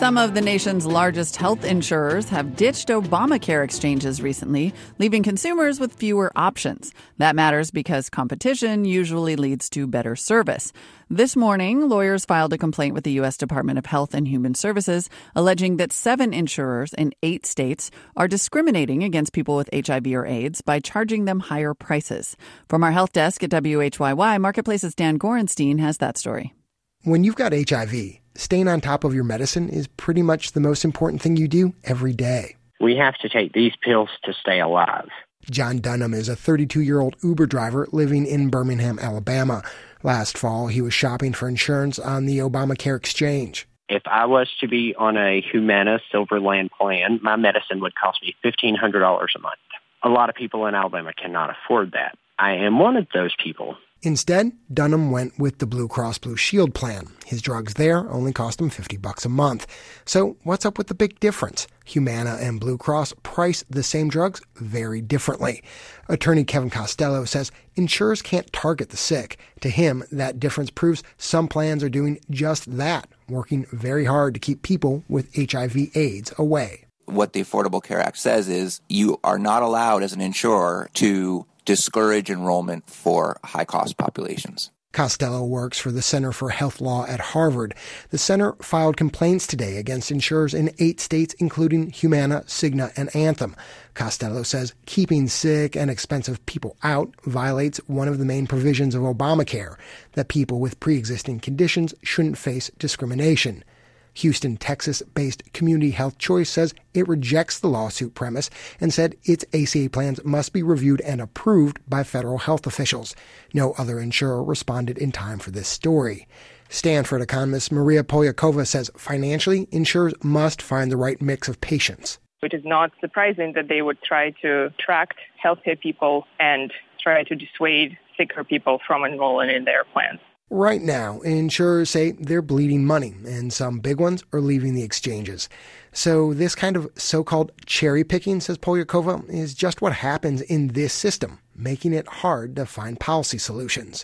Some of the nation's largest health insurers have ditched Obamacare exchanges recently, leaving consumers with fewer options. That matters because competition usually leads to better service. This morning, lawyers filed a complaint with the U.S. Department of Health and Human Services, alleging that 7 insurers in 8 states are discriminating against people with HIV or AIDS by charging them higher prices. From our health desk at WHYY, Marketplace's Dan Gorenstein has that story. When you've got HIV, staying on top of your medicine is pretty much the most important thing you do every day. We have to take these pills to stay alive. John Dunham is a 32-year-old Uber driver living in Birmingham, Alabama. Last fall, he was shopping for insurance on the Obamacare exchange. If I was to be on a Humana Silverland plan, my medicine would cost me $1,500 a month. A lot of people in Alabama cannot afford that. I am one of those people. Instead, Dunham went with the Blue Cross Blue Shield plan. His drugs there only cost him $50 a month. So what's up with the big difference? Humana and Blue Cross price the same drugs very differently. Attorney Kevin Costello says insurers can't target the sick. To him, that difference proves some plans are doing just that, working very hard to keep people with HIV/AIDS away. What the Affordable Care Act says is you are not allowed as an insurer to discourage enrollment for high-cost populations. Costello works for the Center for Health Law at Harvard. The center filed complaints today against insurers in 8 states, including Humana, Cigna, and Anthem. Costello says keeping sick and expensive people out violates one of the main provisions of Obamacare, that people with pre-existing conditions shouldn't face discrimination. Houston, Texas-based Community Health Choice says it rejects the lawsuit premise and said its ACA plans must be reviewed and approved by federal health officials. No other insurer responded in time for this story. Stanford economist Maria Polyakova says financially, insurers must find the right mix of patients. It is not surprising that they would try to attract healthier people and try to dissuade sicker people from enrolling in their plans. Right now, insurers say they're bleeding money, and some big ones are leaving the exchanges. So this kind of so-called cherry picking, says Polyakova, is just what happens in this system, making it hard to find policy solutions.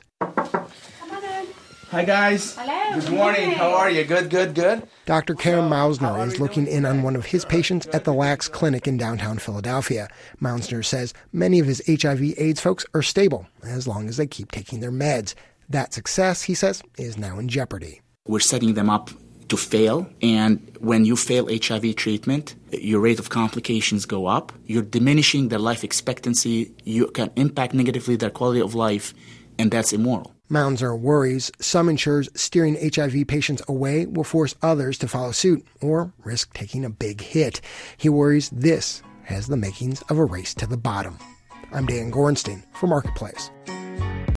Hi, guys. Hello. Good morning. How are you? Good. Dr. Karen Mausner is looking in on one of his patients at the Lax Clinic in downtown Philadelphia. Mausner says many of his HIV/AIDS folks are stable as long as they keep taking their meds. That success, he says, is now in jeopardy. We're setting them up to fail, and when you fail HIV treatment, your rate of complications go up. You're diminishing their life expectancy. You can impact negatively their quality of life, and that's immoral. Mausner worries some insurers steering HIV patients away will force others to follow suit or risk taking a big hit. He worries this has the makings of a race to the bottom. I'm Dan Gorenstein for Marketplace.